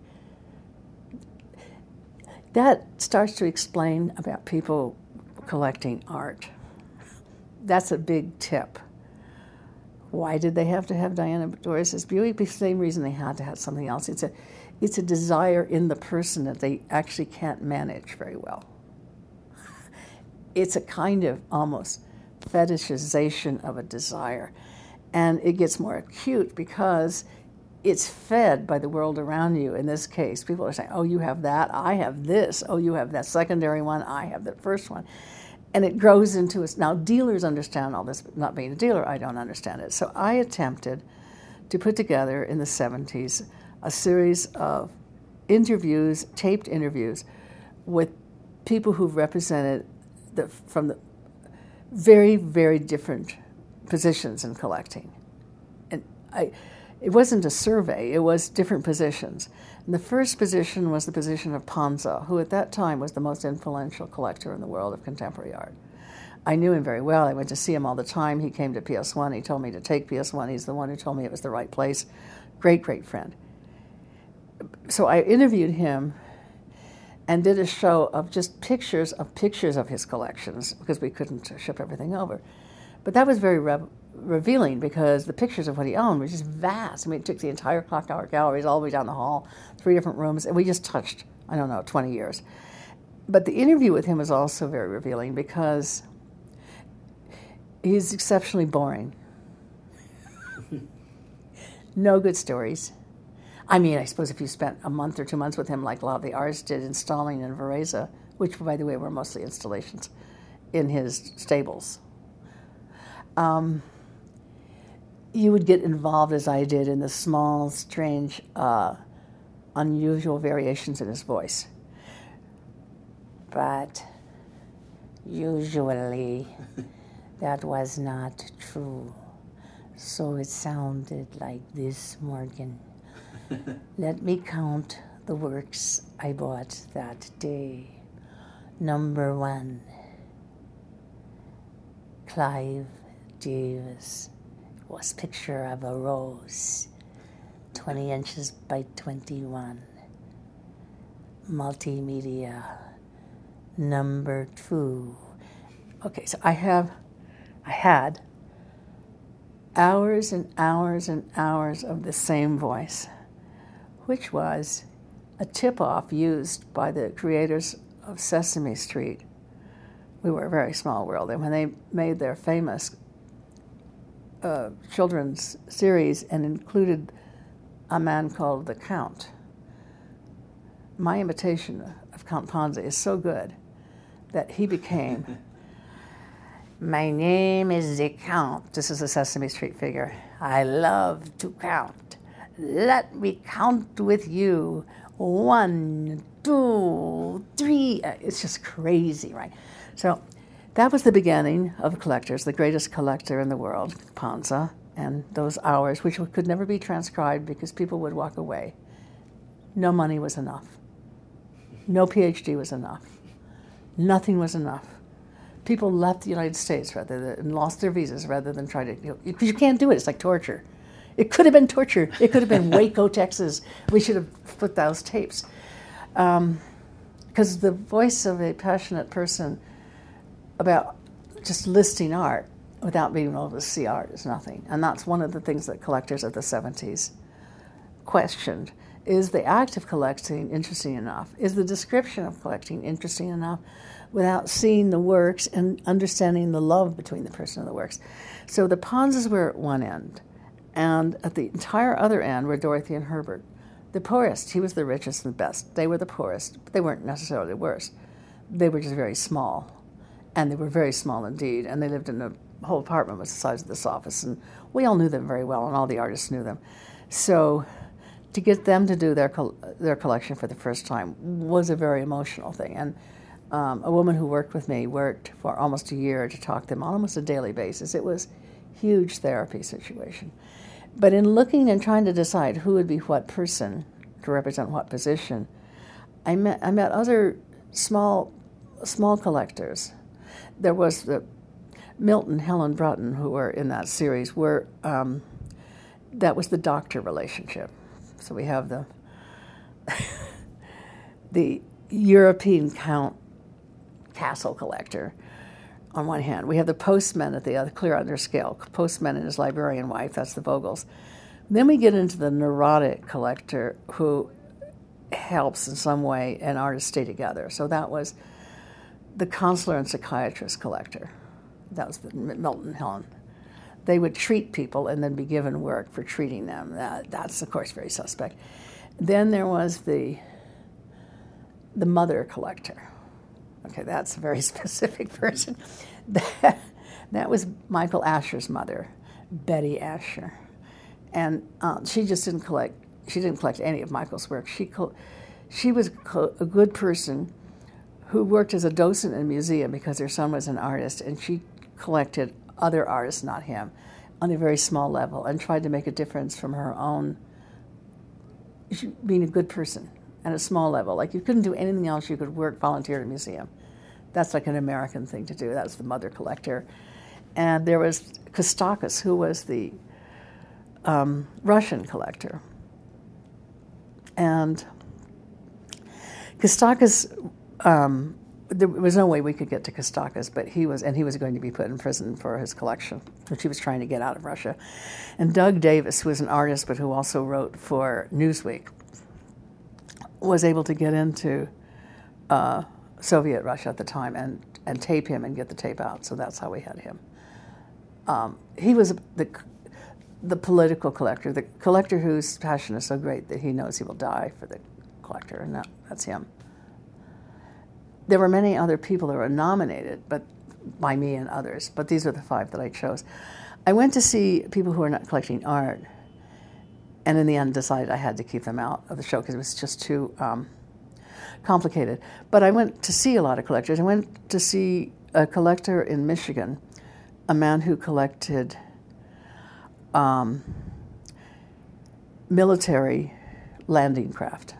That starts to explain about people collecting art. That's a big tip. Why did they have to have Diana Dors' Buick? The same reason they had to have something else. It's a desire in the person that they actually can't manage very well. It's a kind of almost fetishization of a desire. And it gets more acute because it's fed by the world around you. In this case, people are saying, oh, you have that, I have this. Oh, you have that secondary one, I have that first one. And it grows into us. Now, dealers understand all this, but not being a dealer, I don't understand it. So I attempted to put together in the 70s a series of interviews, taped interviews, with people who represented from the very, very different positions in collecting. And it wasn't a survey, it was different positions. And the first position was the position of Panza, who at that time was the most influential collector in the world of contemporary art. I knew him very well. I went to see him all the time. He came to PS1. He told me to take PS1. He's the one who told me it was the right place. Great, great friend. So I interviewed him and did a show of just pictures of his collections because we couldn't ship everything over. But that was very revealing because the pictures of what he owned were just vast. I mean, it took the entire clock tower galleries all the way down the hall, 3 different rooms, and we just touched, 20 years. But the interview with him was also very revealing because he's exceptionally boring. No good stories. I mean, I suppose if you spent a month or 2 months with him, like a lot of the artists did installing in Varese, which, by the way, were mostly installations in his stables, you would get involved, as I did, in the small, strange, unusual variations in his voice. But usually that was not true. So it sounded like this, Morgan. Let me count the works I bought that day. Number 1, Clive Davis was picture of a rose, 20 inches by 21. Multimedia. Number 2. Okay, so I had hours and hours and hours of the same voice, which was a tip-off used by the creators of Sesame Street. We were a very small world, and when they made their famous children's series and included a man called the Count. My imitation of Count Panza is so good that he became, my name is the Count. This is a Sesame Street figure. I love to count. Let me count with you. 1, 2, 3. It's just crazy, right? So that was the beginning of collectors, the greatest collector in the world, Panza, and those hours, which could never be transcribed because people would walk away. No money was enough. No PhD was enough. Nothing was enough. People left the United States and lost their visas rather than try to, because you can't do it. It's like torture. It could have been torture. It could have been Waco, Texas. We should have put those tapes. Because the voice of a passionate person about just listing art without being able to see art is nothing. And that's one of the things that collectors of the 70s questioned. Is the act of collecting interesting enough? Is the description of collecting interesting enough without seeing the works and understanding the love between the person and the works? So the Panzas were at one end, and at the entire other end were Dorothy and Herbert. The poorest, he was the richest and the best. They were the poorest, but they weren't necessarily the worst. They were just very small, and they were very small indeed, and they lived in a whole apartment was the size of this office, and we all knew them very well, and all the artists knew them. So to get them to do their collection for the first time was a very emotional thing. And a woman who worked with me worked for almost a year to talk to them on almost a daily basis. It was a huge therapy situation. But in looking and trying to decide who would be what person to represent what position, I met other small collectors. There was the Milton, Helen Brunton, who were in that series, that was the doctor relationship. So we have the European Count castle collector on one hand. We have the postman at the other, clear under scale. Postman and his librarian wife, that's the Vogels. Then we get into the neurotic collector who helps in some way an artist stay together. So that was the counselor and psychiatrist collector. That was the Milton Helen. They would treat people and then be given work for treating them. That's, of course, very suspect. Then there was the mother collector. Okay, that's a very specific person. That was Michael Asher's mother, Betty Asher. And she just didn't collect. She didn't collect any of Michael's work. She was a good person who worked as a docent in a museum because her son was an artist, and she collected other artists, not him, on a very small level, and tried to make a difference from her own being a good person at a small level. Like, you couldn't do anything else. You could volunteer at a museum. That's like an American thing to do. That was the mother collector. And there was Kostakis, who was the Russian collector. And Kostakis, there was no way we could get to Kostakis, but he was going to be put in prison for his collection, which he was trying to get out of Russia. And Doug Davis, who was an artist but who also wrote for Newsweek, was able to get into Soviet Russia at the time and tape him and get the tape out. So that's how we had him. He was the political collector, the collector whose passion is so great that he knows he will die for the collector, and that's him. There were many other people that were nominated, but by me and others, but these are the 5 that I chose. I went to see people who were not collecting art, and in the end decided I had to keep them out of the show because it was just too complicated. But I went to see a lot of collectors. I went to see a collector in Michigan, a man who collected military landing craft.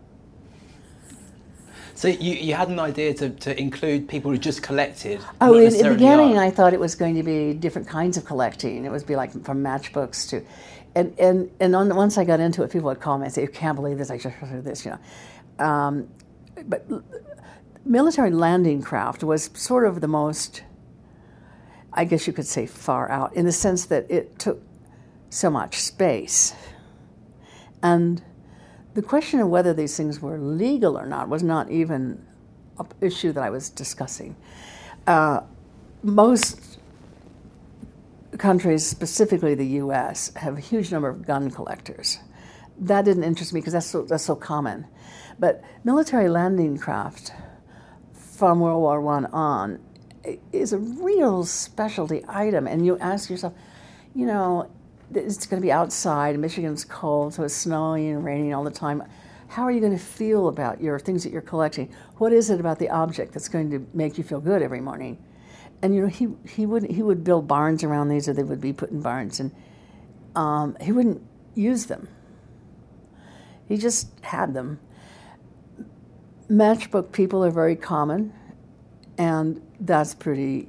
So you had an idea to include people who just collected? Oh, in the beginning I thought it was going to be different kinds of collecting. It would be like from matchbooks to... And once I got into it, people would call me and say, "You can't believe this, I just heard this," But military landing craft was sort of the most, I guess you could say, far out, in the sense that it took so much space. And the question of whether these things were legal or not was not even an issue that I was discussing. Most countries, specifically the U.S., have a huge number of gun collectors. That didn't interest me because that's so common. But military landing craft from World War I on is a real specialty item. And you ask yourself, you know, it's going to be outside, Michigan's cold, so it's snowing and raining all the time. How are you going to feel about your things that you're collecting? What is it about the object that's going to make you feel good every morning? And you know, he would build barns around these, or they would be put in barns, and he wouldn't use them. He just had them. Matchbook people are very common, and that's pretty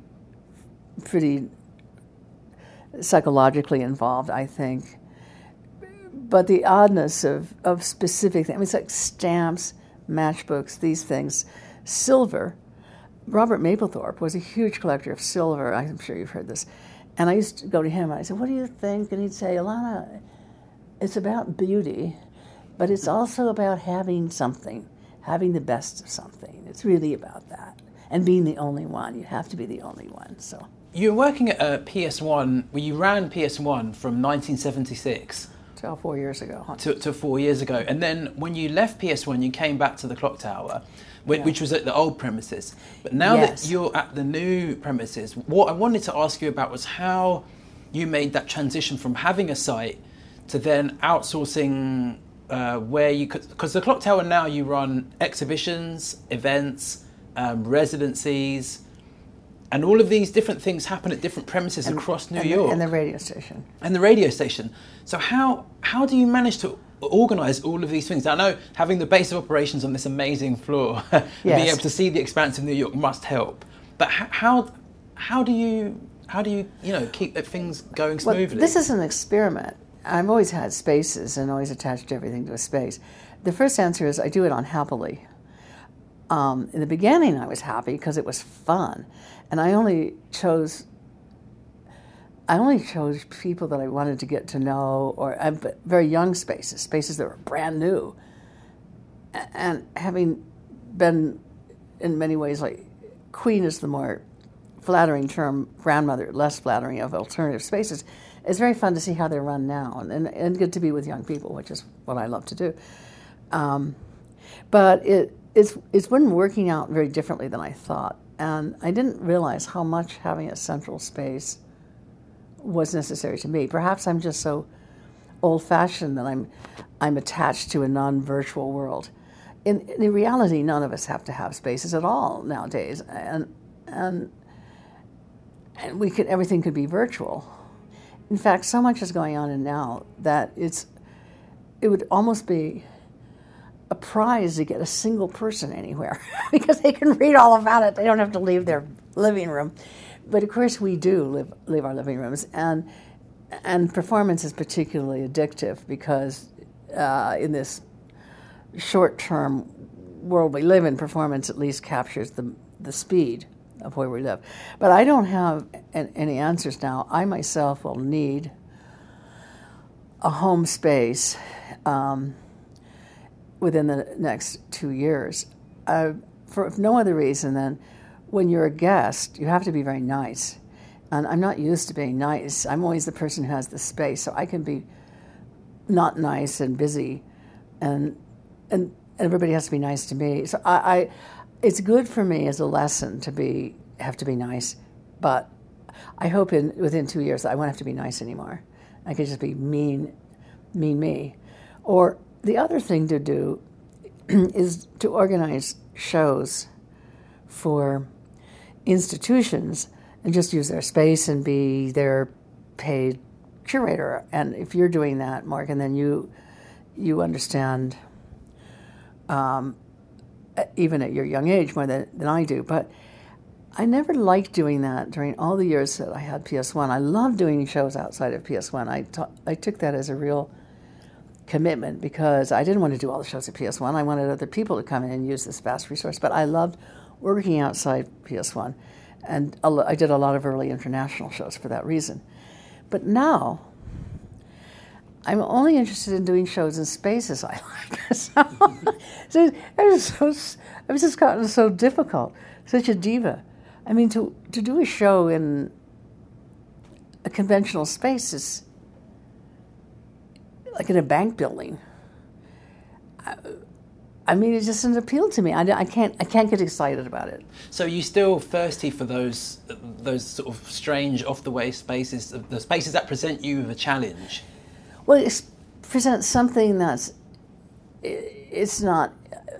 psychologically involved, I think. But the oddness of specific things, I mean, it's like stamps, matchbooks, these things. Silver. Robert Mapplethorpe was a huge collector of silver. I'm sure you've heard this. And I used to go to him and I said, what do you think? And he'd say, Ilana, it's about beauty, but it's also about having something, having the best of something. It's really about that. And being the only one. You have to be the only one. So you were working at PS1, well, you ran PS1 from 1976 till 4 years ago. To 4 years ago. And then when you left PS1, you came back to the Clock Tower, which was at the old premises. But now that you're at the new premises, what I wanted to ask you about was how you made that transition from having a site to then outsourcing where you could... Because the Clock Tower now, you run exhibitions, events, residencies, and all of these different things happen at different premises across New York. And the radio station. And the radio station. So how do you manage to organise all of these things? I know having the base of operations on this amazing floor, being able to see the expanse of New York must help. But how do you keep things going smoothly? Well, this is an experiment. I've always had spaces and always attached everything to a space. The first answer is I do it unhappily. In the beginning, I was happy because it was fun, and I only chose people that I wanted to get to know, or very young spaces that were brand new. And having been, in many ways, like queen is the more flattering term, grandmother, less flattering of alternative spaces, it's very fun to see how they're run now, and good to be with young people, which is what I love to do. But it's been working out very differently than I thought, and I didn't realize how much having a central space was necessary to me. Perhaps I'm just so old-fashioned that I'm attached to a non-virtual world. In reality, none of us have to have spaces at all nowadays, and everything could be virtual. In fact, so much is going on in now that it would almost be a prize to get a single person anywhere because they can read all about it. They don't have to leave their living room. But of course we do leave our living rooms, and performance is particularly addictive because in this short-term world we live in, performance at least captures the speed of where we live. But I don't have any answers now. I myself will need a home space within the next 2 years, for no other reason than when you're a guest, you have to be very nice. And I'm not used to being nice. I'm always the person who has the space, so I can be not nice and busy, and everybody has to be nice to me. So it's good for me as a lesson to have to be nice, but I hope within 2 years I won't have to be nice anymore. I could just be mean me. Or the other thing to do is to organize shows for institutions and just use their space and be their paid curator. And if you're doing that, Morgan, then you understand, even at your young age, more than I do. But I never liked doing that during all the years that I had PS1. I loved doing shows outside of PS1. I took that as a real commitment because I didn't want to do all the shows at PS1. I wanted other people to come in and use this vast resource. But I loved working outside PS1. And I did a lot of early international shows for that reason. But now, I'm only interested in doing shows in spaces I like. So it's just gotten so difficult, such a diva. I mean, to do a show in a conventional space is like in a bank building. I mean, it just doesn't appeal to me. I can't get excited about it. So are you still thirsty for those sort of strange, off-the-way spaces, the spaces that present you with a challenge? Well, it presents something that's it's not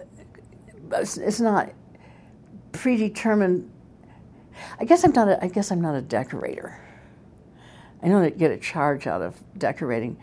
predetermined. I guess I'm not a decorator. I don't get a charge out of decorating.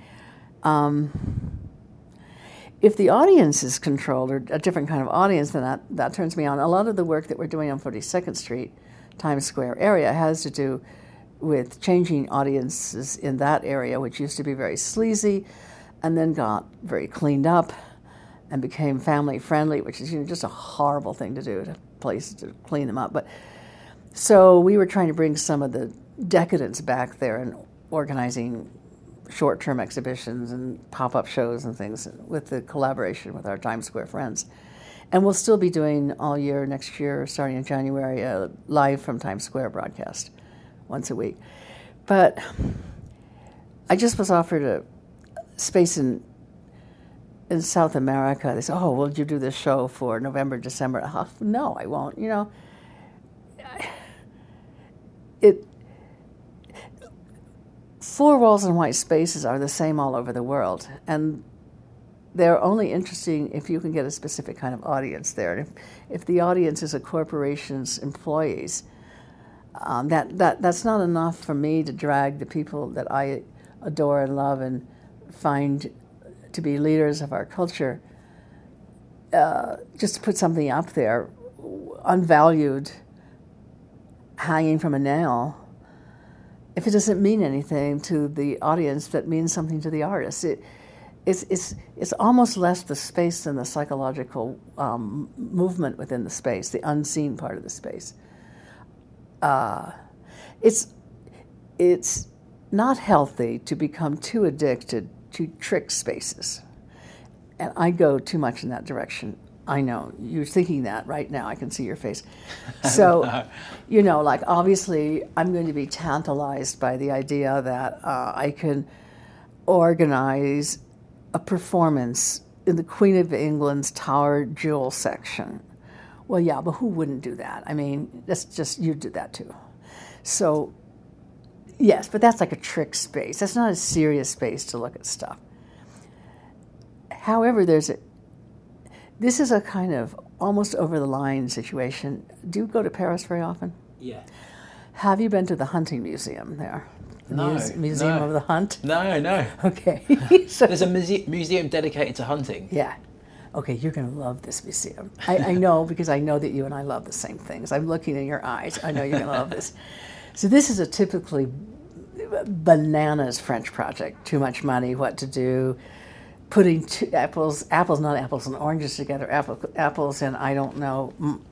If the audience is controlled, or a different kind of audience, then that turns me on. A lot of the work that we're doing on 42nd Street, Times Square area, has to do with changing audiences in that area, which used to be very sleazy, and then got very cleaned up and became family friendly, which is just a horrible thing to do to places to clean them up. But so we were trying to bring some of the decadence back there and organizing short-term exhibitions and pop-up shows and things with the collaboration with our Times Square friends. And we'll still be doing all year next year, starting in January, a live from Times Square broadcast once a week. But I just was offered a space in South America. They said, "Oh, will you do this show for November, December?" No, I won't. Four walls and white spaces are the same all over the world, and they're only interesting if you can get a specific kind of audience there. And if the audience is a corporation's employees, that's not enough for me to drag the people that I adore and love and find to be leaders of our culture, just to put something up there, unvalued, hanging from a nail, if it doesn't mean anything to the audience that means something to the artist. It's almost less the space than the psychological movement within the space, the unseen part of the space. It's not healthy to become too addicted to trick spaces. And I go too much in that direction. I know. You're thinking that right now. I can see your face. So, like obviously I'm going to be tantalized by the idea that I can organize a performance in the Queen of England's Tower Jewel section. Well, yeah, but who wouldn't do that? I mean, that's just, you do that too. So, yes, but that's like a trick space. That's not a serious space to look at stuff. However, this is a kind of almost over-the-line situation. Do you go to Paris very often? Yeah. Have you been to the Hunting Museum there? No. Museum of the Hunt? No. Okay. So, there's a museum dedicated to hunting? Yeah. Okay, you're going to love this museum. I know, because I know that you and I love the same things. I'm looking in your eyes. I know you're going to love this. So this is a typically bananas French project. Too much money, what to do, putting apples and oranges together, apples and I don't know,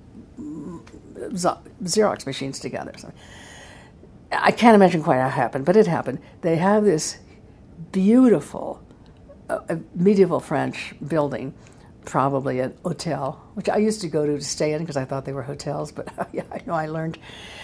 Xerox machines together. So I can't imagine quite how it happened, but it happened. They have this beautiful medieval French building, probably an hotel, which I used to go to stay in because I thought they were hotels, but yeah, I know I learned.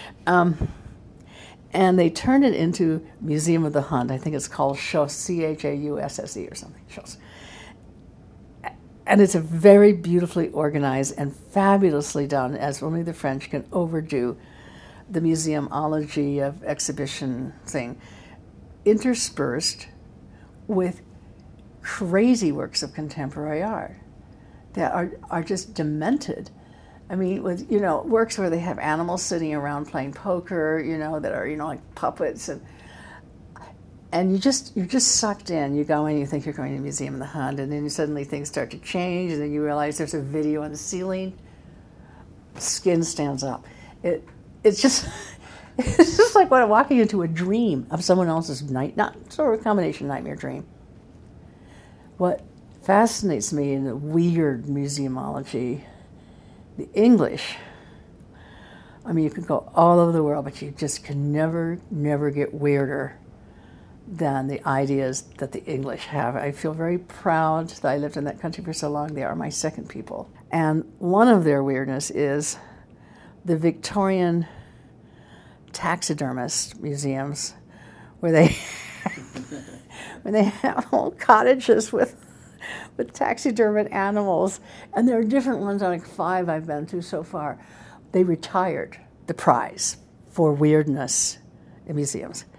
And they turned it into Museum of the Hunt. I think it's called Chausse, C-H-A-U-S-S-E or something, Chausse. And it's a very beautifully organized and fabulously done, as only the French can overdo the museumology of exhibition thing, interspersed with crazy works of contemporary art that are just demented. I mean, with, works where they have animals sitting around playing poker, that are, like puppets, and you're just sucked in. You go in, you think you're going to the Museum of the Hunt, and then suddenly things start to change, and then you realize there's a video on the ceiling. Skin stands up. It's just like walking into a dream of someone else's sort of a combination nightmare dream. What fascinates me in the weird museumology, the English, I mean, you can go all over the world, but you just can never get weirder than the ideas that the English have. I feel very proud that I lived in that country for so long. They are my second people. And one of their weirdness is the Victorian taxidermist museums, where they when they have whole cottages with taxidermied animals, and there are different ones, like 5 I've been to so far. They retired the prize for weirdness in museums.